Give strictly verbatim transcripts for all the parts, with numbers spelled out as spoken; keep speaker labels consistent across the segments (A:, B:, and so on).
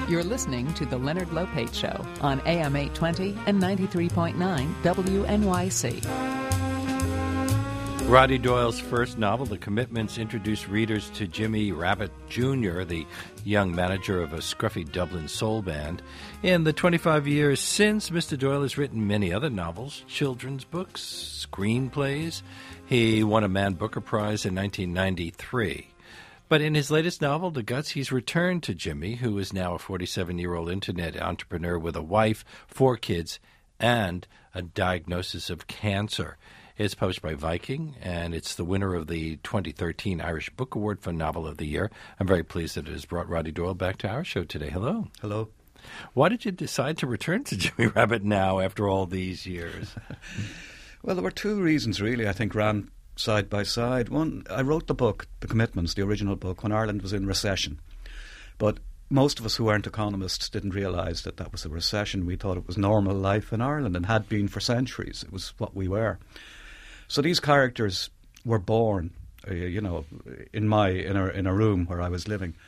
A: You're listening to The Leonard Lopate Show on A M eight twenty and ninety-three point nine W N Y C.
B: Roddy Doyle's first novel, The Commitments, introduced readers to Jimmy Rabbit Junior, the young manager of a scruffy Dublin soul band. In the twenty-five years since, Mister Doyle has written many other novels, children's books, screenplays. He won a Man Booker Prize in nineteen ninety-three. But in his latest novel, The Guts, he's returned to Jimmy, who is now a forty-seven-year-old internet entrepreneur with a wife, four kids, and a diagnosis of cancer. It's published by Viking, and it's the winner of the twenty thirteen Irish Book Award for Novel of the Year. I'm very pleased that it has brought Roddy Doyle back to our show today. Hello.
C: Hello.
B: Why did you decide to return to Jimmy Rabbit now after all these years?
C: Well, there were two reasons, really, I think, ran side by side. One, I wrote the book, The Commitments, the original book, when Ireland was in recession. But most of us who aren't economists didn't realise that that was a recession. We thought it was normal life in Ireland and had been for centuries. It was what we were. So these characters were born, uh, you know, in my in a, in a room where I was living.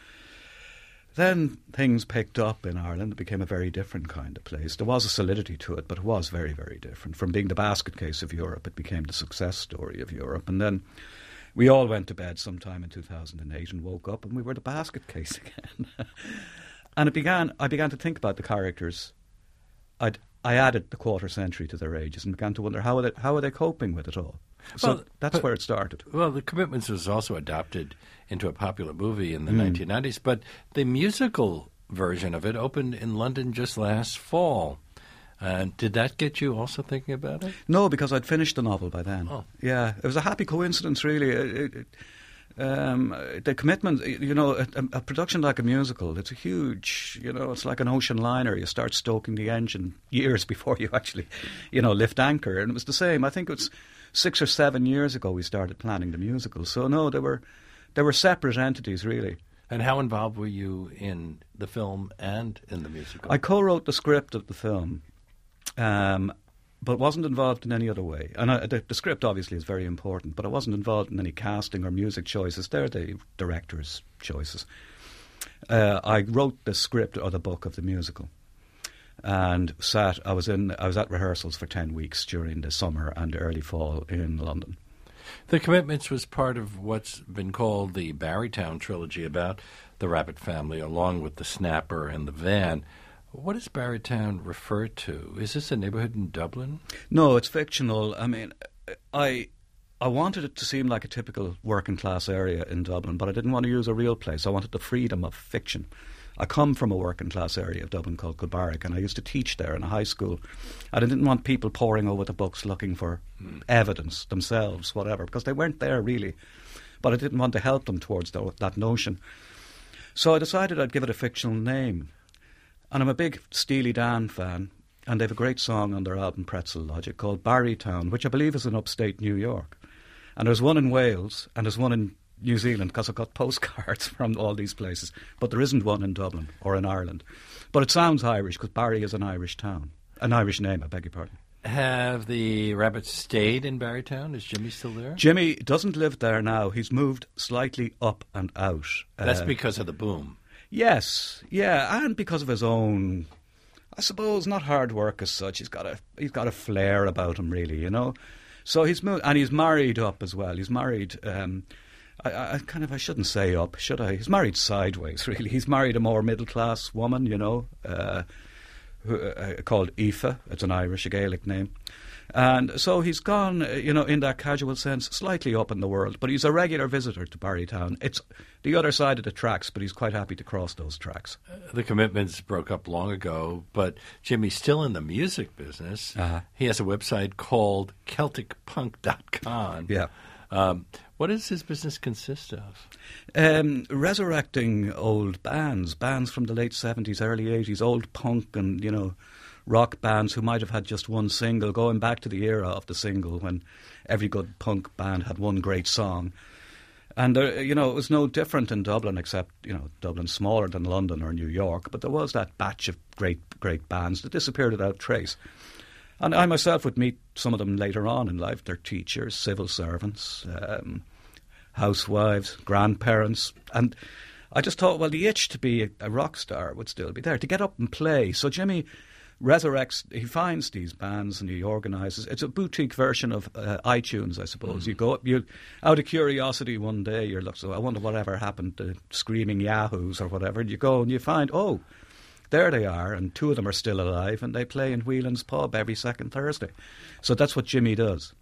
C: Then things picked up in Ireland. It became a very different kind of place. There was a solidity to it, but it was very, very different. From being the basket case of Europe, it became the success story of Europe. And then we all went to bed sometime in two thousand eight and woke up and we were the basket case again. And it began. I began to think about the characters. I'd, I added the quarter century to their ages and began to wonder how are they, how are they coping with it all. So
B: well,
C: that's
B: but,
C: where it started.
B: Well, The Commitments was also adapted into a popular movie in the
C: mm.
B: nineteen nineties, but the musical version of it opened in London just last fall. Uh, did that get you also thinking about it?
C: No, because I'd finished the novel by then.
B: Oh.
C: Yeah, it was a happy coincidence, really. It, it, it, um, the commitment, you know, a, a production like a musical, it's a huge, you know, it's like an ocean liner. You start stoking the engine years before you actually, you know, lift anchor. And it was the same. I think it was six or seven years ago we started planning the musical. So, no, they were, they were separate entities, really.
B: And how involved were you in the film and in the musical?
C: I co-wrote the script of the film. Um, but wasn't involved in any other way. And I, the, the script obviously is very important, but I wasn't involved in any casting or music choices. They're the director's choices. Uh, I wrote the script or the book of the musical, and sat. I was in. I was at rehearsals for ten weeks during the summer and early fall in London.
B: The Commitments was part of what's been called the Barrytown trilogy about the Rabbit family, along with the Snapper and the Van. What does Barrytown refer to? Is this a neighbourhood in Dublin?
C: No, it's fictional. I mean, I I wanted it to seem like a typical working class area in Dublin, but I didn't want to use a real place. I wanted the freedom of fiction. I come from a working class area of Dublin called Kilbarrack, and I used to teach there in a high school. And I didn't want people poring over the books looking for mm. evidence themselves, whatever, because they weren't there really. But I didn't want to help them towards the, that notion. So I decided I'd give it a fictional name. And I'm a big Steely Dan fan, and they have a great song on their album Pretzel Logic called Barrytown, which I believe is in upstate New York. And there's one in Wales, and there's one in New Zealand, because I've got postcards from all these places. But there isn't one in Dublin or in Ireland. But it sounds Irish, because Barry is an Irish town. An Irish name, I beg your pardon.
B: Have the Rabbits stayed in Barrytown? Is Jimmy still there?
C: Jimmy doesn't live there now. He's moved slightly up and out.
B: That's
C: uh,
B: because of the boom.
C: Yes, yeah, and because of his own, I suppose, not hard work as such. He's got a he's got a flair about him, really, you know. So he's moved, and he's married up as well. He's married. Um, I, I kind of I shouldn't say up, should I? He's married sideways, really. He's married a more middle class woman, you know, uh, who, uh, called Aoife. It's an Irish, a Gaelic name. And so he's gone, you know, in that casual sense, slightly up in the world. But he's a regular visitor to Barrytown. It's the other side of the tracks, but he's quite happy to cross those tracks.
B: Uh, the Commitments broke up long ago, but Jimmy's still in the music business.
C: Uh-huh.
B: He has a website called Celtic Punk dot com.
C: Yeah.
B: Um, what does his business consist of?
C: Um, resurrecting old bands, bands from the late seventies, early eighties, old punk and, you know, rock bands who might have had just one single, going back to the era of the single when every good punk band had one great song. And, there, you know, it was no different in Dublin, except, you know, Dublin's smaller than London or New York, but there was that batch of great, great bands that disappeared without trace. And I myself would meet some of them later on in life. They're teachers, civil servants, um, housewives, grandparents. And I just thought, well, the itch to be a, a rock star would still be there, to get up and play. So Jimmy resurrects, he finds these bands and he organises. It's a boutique version of uh, iTunes, I suppose. Mm. You go up, you out of curiosity one day, you're like, so I wonder whatever happened to Screaming Yahoos or whatever. And you go and you find, oh, there they are, and two of them are still alive, and they play in Whelan's Pub every second Thursday. So that's what Jimmy does.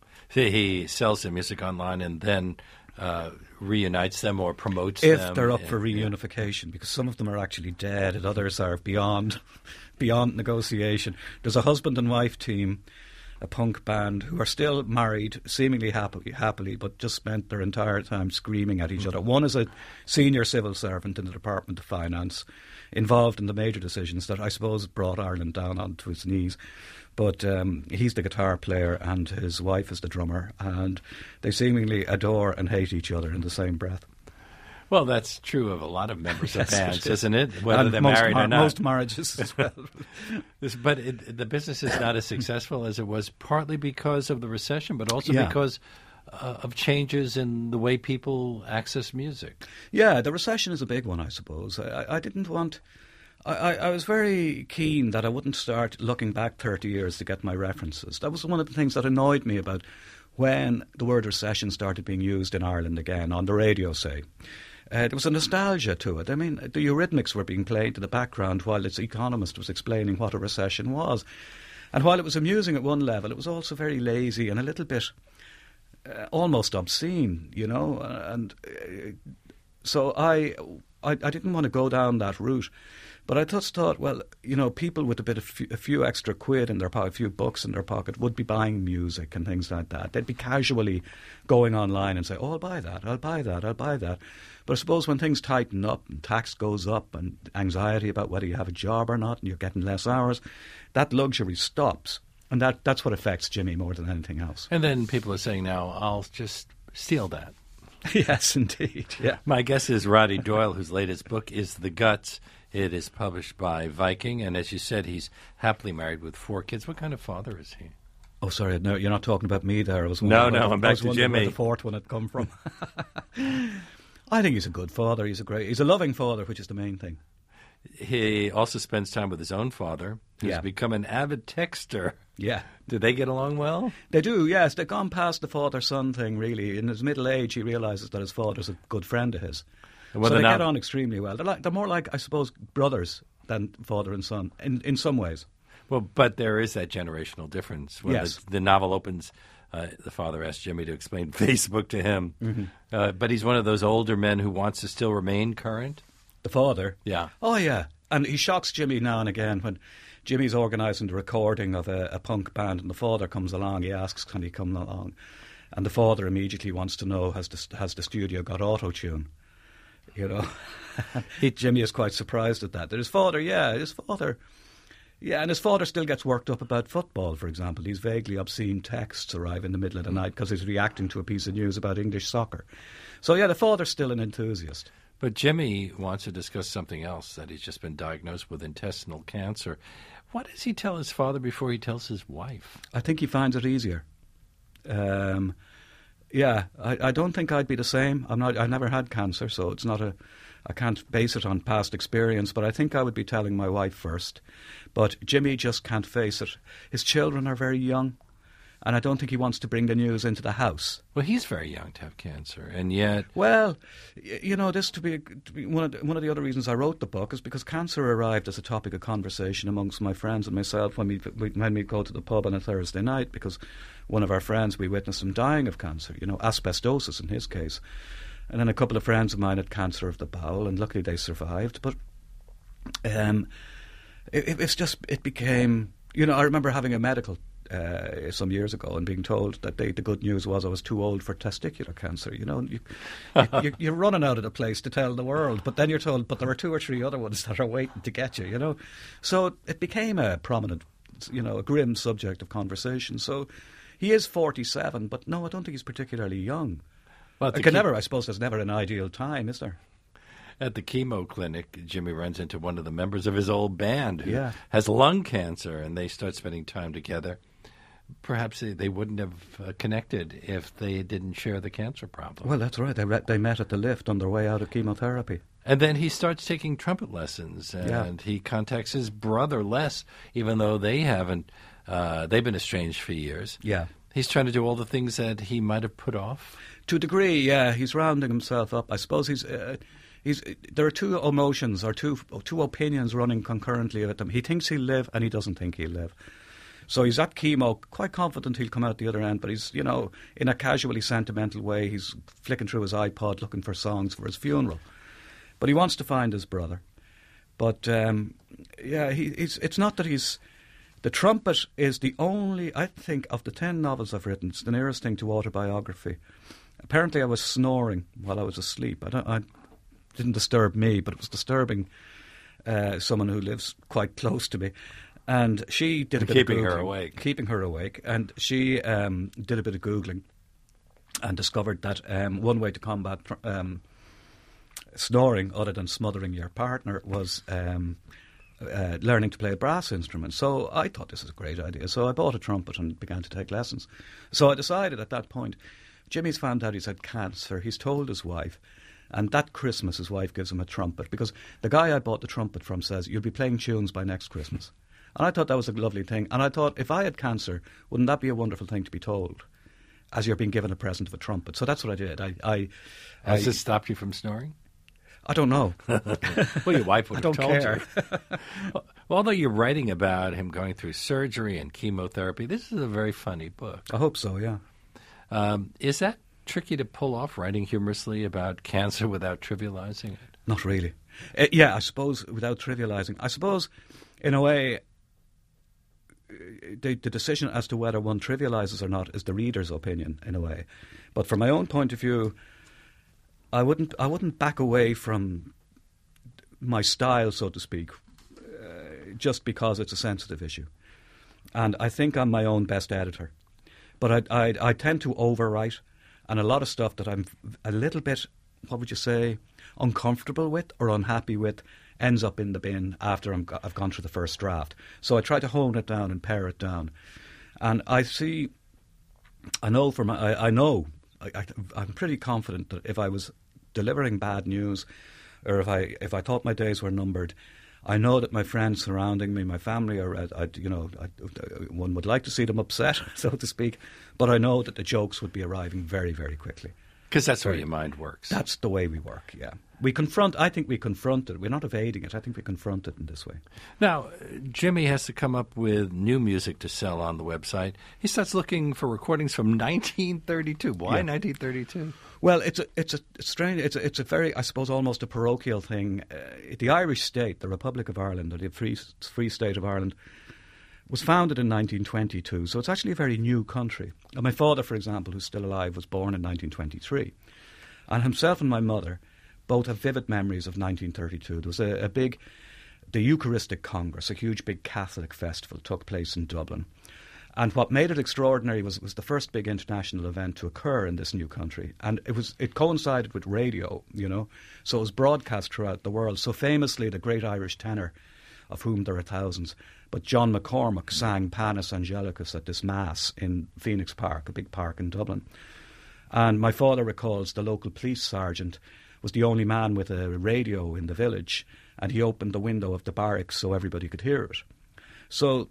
B: He sells the music online and then uh, reunites them or promotes
C: if
B: them.
C: If they're up
B: and,
C: for reunification, yeah. Because some of them are actually dead and others are beyond beyond negotiation. There's a husband and wife team, a punk band, who are still married, seemingly happily, happily but just spent their entire time screaming at each mm-hmm. other. One is a senior civil servant in the Department of Finance, involved in the major decisions that I suppose brought Ireland down onto its knees. But um, he's the guitar player and his wife is the drummer, and they seemingly adore and hate each other in the same breath.
B: Well, that's true of a lot of members of
C: yes,
B: bands,
C: it is.
B: isn't it? Whether
C: and
B: they're
C: most
B: married
C: mar-
B: or not.
C: Most marriages as well.
B: this, but it, the business is not as successful as it was, partly because of the recession, but also
C: yeah.
B: because uh, of changes in the way people access music.
C: Yeah, the recession is a big one, I suppose. I, I didn't want... I, I, I was very keen that I wouldn't start looking back thirty years to get my references. That was one of the things that annoyed me about when the word recession started being used in Ireland again, on the radio, say. Uh, there was a nostalgia to it. I mean, the Eurythmics were being played in the background while its economist was explaining what a recession was. And while it was amusing at one level, it was also very lazy and a little bit uh, almost obscene, you know. And uh, so I, I, I didn't want to go down that route. But I just thought, well, you know, people with a bit of few, a few extra quid in their pocket, a few bucks in their pocket, would be buying music and things like that. They'd be casually going online and say, oh, I'll buy that, I'll buy that, I'll buy that. But I suppose when things tighten up and tax goes up and anxiety about whether you have a job or not and you're getting less hours, that luxury stops. And that that's what affects Jimmy more than anything else.
B: And then people are saying now, I'll just steal that.
C: Yes, indeed, yeah.
B: My guest is Roddy Doyle, whose latest book is The Guts. It is published by Viking, and as you said, he's happily married with four kids. What kind of father is he?
C: Oh, sorry, no, you're not talking about me there. I was
B: no, no,
C: the,
B: I'm back to Jimmy.
C: Where the fourth one had come from. I think he's a good father. He's a great, he's a loving father, which is the main thing.
B: He also spends time with his own father, who's
C: yeah.
B: become an avid texter.
C: Yeah.
B: Do they get along well?
C: They do, yes. They've gone past the father-son thing, really. In his middle age, he realises that his father's a good friend of his. So they get on extremely well. They're, like, they're more like, I suppose, brothers than father and son, in, in some ways.
B: Well, but there is that generational difference. When
C: yes.
B: the, the novel opens, uh, the father asks Jimmy to explain Facebook to him. Mm-hmm. Uh, but he's one of those older men who wants to still remain current.
C: The father?
B: Yeah.
C: Oh, yeah. And he shocks Jimmy now and again when Jimmy's organising the recording of a, a punk band and the father comes along. He asks, can he come along? And the father immediately wants to know, has the, has the studio got auto-tune? You know, he, Jimmy is quite surprised at that. That his father, yeah, his father, yeah, and his father still gets worked up about football, for example. These vaguely obscene texts arrive in the middle of the night because he's reacting to a piece of news about English soccer. So, yeah, the father's still an enthusiast.
B: But Jimmy wants to discuss something else, that he's just been diagnosed with intestinal cancer. What does he tell his father before he tells his wife?
C: I think he finds it easier. Um... Yeah, I, I don't think I'd be the same. I'm not. I never had cancer, so it's not a. I can't base it on past experience. But I think I would be telling my wife first. But Jimmy just can't face it. His children are very young, and I don't think he wants to bring the news into the house.
B: Well, he's very young to have cancer, and yet.
C: Well, you know, this to be, to be one of the, one of the other reasons I wrote the book is because cancer arrived as a topic of conversation amongst my friends and myself when we when we go to the pub on a Thursday night, because one of our friends, we witnessed him dying of cancer, you know, asbestosis in his case. And then a couple of friends of mine had cancer of the bowel, and luckily they survived. But um, it, it, it's just, it became, you know, I remember having a medical uh, some years ago and being told that they, the good news was I was too old for testicular cancer, you know. You, you, you're running out of the place to tell the world, but then you're told, but there are two or three other ones that are waiting to get you, you know. So it became a prominent, you know, a grim subject of conversation. So he is forty-seven, but no, I don't think he's particularly young. Well, I can never, I suppose there's never an ideal time, is there?
B: At the chemo clinic, Jimmy runs into one of the members of his old band who
C: yeah.
B: has lung cancer, and they start spending time together. Perhaps they, they wouldn't have uh, connected if they didn't share the cancer problem.
C: Well, that's right. They re- they met at the lift on their way out of chemotherapy.
B: And then he starts taking trumpet lessons, and
C: Yeah.
B: he contacts his brother Les, even though they haven't, uh, they've been estranged for years.
C: Yeah.
B: He's trying to do all the things that he might have put off.
C: To a degree, yeah, he's rounding himself up. I suppose he's, uh, he's. There are two emotions or two two opinions running concurrently at him. He thinks he'll live, and he doesn't think he'll live. So he's at chemo, quite confident he'll come out the other end, but he's, you know, in a casually sentimental way, he's flicking through his iPod looking for songs for his funeral. But he wants to find his brother. But, um, yeah, he, he's, it's not that he's... The Trumpet is the only, I think, of the ten novels I've written, it's the nearest thing to autobiography. Apparently I was snoring while I was asleep. I, don't, I didn't disturb me, but it was disturbing uh, someone who lives quite close to me. And she did a
B: And
C: bit
B: keeping
C: of Googling.
B: her awake.
C: Keeping her awake. And she um, did a bit of Googling and discovered that um, one way to combat um, snoring, other than smothering your partner, was um, uh, learning to play a brass instrument. So I thought this was a great idea. So I bought a trumpet and began to take lessons. So I decided at that point, Jimmy's found out he's had cancer. He's told his wife. And that Christmas, his wife gives him a trumpet, because the guy I bought the trumpet from says, you'll be playing tunes by next Christmas. And I thought that was a lovely thing. And I thought, if I had cancer, wouldn't that be a wonderful thing to be told, as you're being given a present of a trumpet? So that's what I did. I, I,
B: Has
C: I,
B: this stopped you from snoring?
C: I don't know.
B: Well, your wife would
C: I
B: have
C: don't
B: told
C: care.
B: you. Well, although you're writing about him going through surgery and chemotherapy, this is a very funny book.
C: I hope so, yeah.
B: Um, is that tricky to pull off, writing humorously about cancer without trivializing it?
C: Not really. Uh, yeah, I suppose, without trivialising. I suppose, in a way, the, the decision as to whether one trivialises or not is the reader's opinion, in a way. But from my own point of view, I wouldn't I wouldn't back away from my style, so to speak, uh, just because it's a sensitive issue. And I think I'm my own best editor. But I, I, I tend to overwrite, and a lot of stuff that I'm a little bit, what would you say, uncomfortable with or unhappy with ends up in the bin after I'm, I've gone through the first draft. So I try to hone it down and pare it down. And I see, I know from, I, I know, I, I, I'm pretty confident that if I was delivering bad news, or if I if I thought my days were numbered, I know that my friends surrounding me, my family, are, I, I, you know, I, one would like to see them upset, so to speak, but I know that the jokes would be arriving very, very quickly.
B: Because that's where your mind works.
C: That's the way we work, yeah. We confront, I think we confront it. We're not evading it. I think we confront it in this way.
B: Now, Jimmy has to come up with new music to sell on the website. He starts looking for recordings from nineteen thirty-two. Why
C: Yeah.
B: nineteen thirty-two?
C: Well, it's a, it's a strange, it's a, it's a very, I suppose, almost a parochial thing. Uh, the Irish state, the Republic of Ireland, or the Free, Free State of Ireland, was founded in nineteen twenty-two, so it's actually a very new country. And my father, for example, who's still alive, was born in nineteen twenty-three. And himself and my mother both have vivid memories of nineteen thirty-two. There was a, a big, the Eucharistic Congress, a huge big Catholic festival, took place in Dublin. And what made it extraordinary was it was the first big international event to occur in this new country. And it was it coincided with radio, you know, so it was broadcast throughout the world. So famously, the great Irish tenor, of whom there are thousands, but John McCormack sang Panis Angelicus at this mass in Phoenix Park, a big park in Dublin. And my father recalls the local police sergeant was the only man with a radio in the village, and he opened the window of the barracks so everybody could hear it. So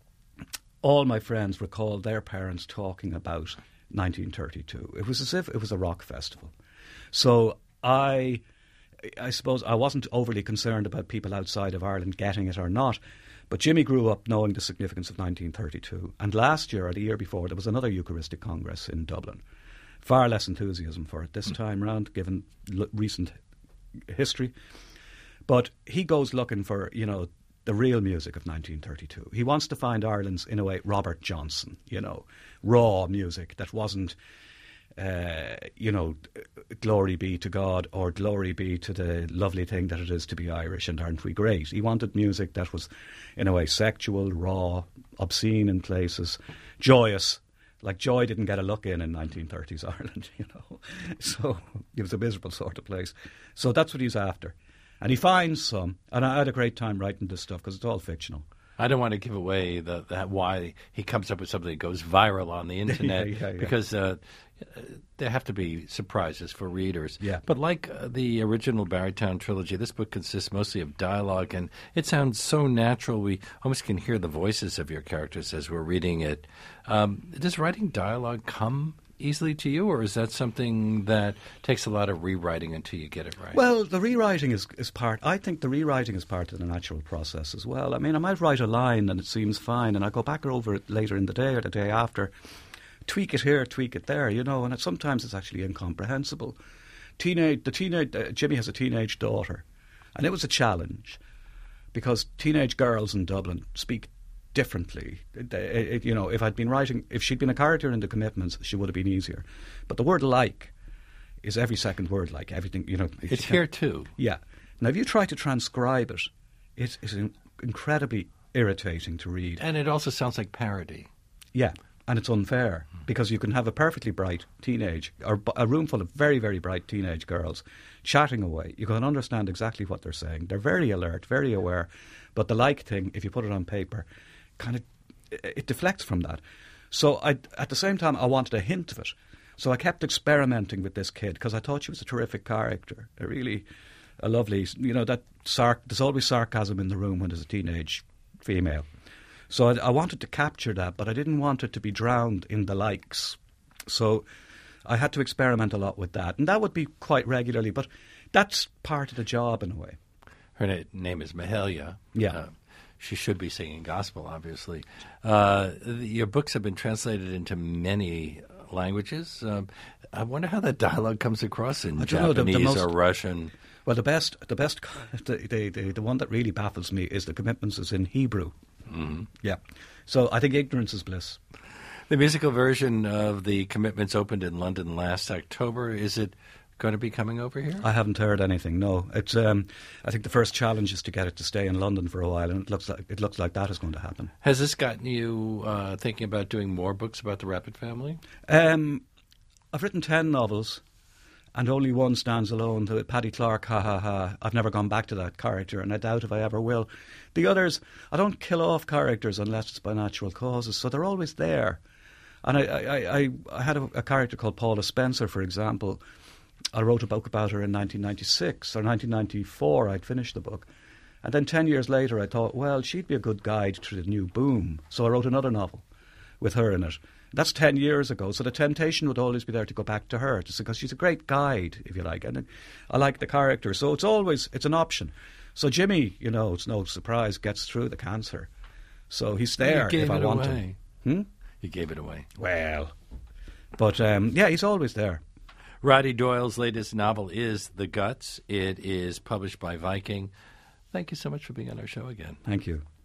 C: all my friends recalled their parents talking about nineteen thirty-two. It was as if it was a rock festival. So I, I suppose I wasn't overly concerned about people outside of Ireland getting it or not, but Jimmy grew up knowing the significance of nineteen thirty-two. And last year, or the year before, there was another Eucharistic Congress in Dublin. Far less enthusiasm for it this time round, given l- recent history. But he goes looking for, you know, the real music of nineteen thirty-two. He wants to find Ireland's, in a way, Robert Johnson, you know, raw music that wasn't, uh, you know, glory be to God or glory be to the lovely thing that it is to be Irish and aren't we great. He wanted music that was, in a way, sexual, raw, obscene in places, joyous. Like joy didn't get a look in in nineteen thirties Ireland, you know. So it was a miserable sort of place. So that's what he's after. And he finds some, and I had a great time writing this stuff because it's all fictional.
B: I don't want to give away the, the why he comes up with something that goes viral on the internet
C: yeah, yeah, yeah.
B: because uh, there have to be surprises for readers.
C: Yeah.
B: But like uh, the original Barrytown trilogy, this book consists mostly of dialogue, and it sounds so natural. We almost can hear the voices of your characters as we're reading it. Um, does writing dialogue come easily to you, or is that something that takes a lot of rewriting until you get it right?
C: Well, the rewriting is, is part, I think the rewriting is part of the natural process as well. I mean, I might write a line and it seems fine, and I go back over it later in the day or the day after, tweak it here, tweak it there, you know, and it, sometimes it's actually incomprehensible. Teenage, the teenage, uh, Jimmy has a teenage daughter, and it was a challenge because teenage girls in Dublin speak differently. It, it, you know, if I'd been writing, if she'd been a character in The Commitments, she would have been easier. But the word like is every second word like, everything, you know.
B: It's here too.
C: Yeah. Now, if you try to transcribe it, it is in, incredibly irritating to read.
B: And it also sounds like parody.
C: Yeah, and it's unfair because you can have a perfectly bright teenage, or a room full of very, very bright teenage girls chatting away. You can understand exactly what they're saying. They're very alert, very aware. But the like thing, if you put it on paper, kind of, it deflects from that. So I, at the same time, I wanted a hint of it. So I kept experimenting with this kid because I thought she was a terrific character, a really a lovely, you know, that sarc- there's always sarcasm in the room when there's a teenage female. So I, I wanted to capture that, but I didn't want it to be drowned in the likes. So I had to experiment a lot with that, and that would be quite regularly, but that's part of the job in a way.
B: Her na- name is Mahalia.
C: Yeah.
B: Uh, she should be singing gospel, obviously. Uh, the, your books have been translated into many languages. Um, I wonder how that dialogue comes across in
C: I don't know, the- the
B: Japanese
C: most-
B: or Russian.
C: Well, the best, the best, the, the, the, the one that really baffles me is The Commitments is in Hebrew.
B: Mm-hmm.
C: Yeah. So I think ignorance is bliss.
B: The musical version of The Commitments opened in London last October. Is it going to be coming over here?
C: I haven't heard anything. No, it's. Um, I think the first challenge is to get it to stay in London for a while, and it looks like it looks like that is going to happen.
B: Has this gotten you uh, thinking about doing more books about the Rapid family?
C: Um, I've written ten novels, and only one stands alone. The Paddy Clark, ha ha ha. I've never gone back to that character, and I doubt if I ever will. The others, I don't kill off characters unless it's by natural causes, so they're always there. And I, I, I, I had a, a character called Paula Spencer, for example. I wrote a book about her in nineteen ninety-six or nineteen ninety-four. I'd finished the book. And then ten years later, I thought, well, she'd be a good guide to the new boom. So I wrote another novel with her in it. That's ten years ago. So the temptation would always be there to go back to her, just because she's a great guide, if you like. And I like the character. So it's always, it's an option. So Jimmy, you know, it's no surprise, gets through the cancer. So he's there
B: you gave
C: if I
B: it
C: want
B: away.
C: him. Hmm?
B: You gave it away.
C: Well, but um, yeah, he's always there.
B: Roddy Doyle's latest novel is The Guts. It is published by Viking. Thank you so much for being on our show again.
C: Thank you.